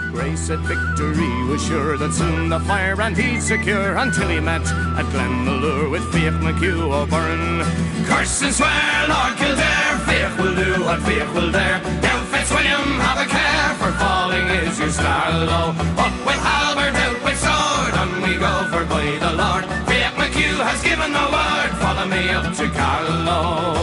Gray said victory was sure, that soon the firebrand he'd secure, until he met at Glenmalure with Fiach McHugh O'Byrne. Curse and swear, Lord Kildare, Fiach will do what Fiach will dare. Now Fitzwilliam, have a care, for falling is your star low. Up with halberd, out with sword, on we go for by the Lord. Fiach McHugh has given the word, follow me up to Carlow.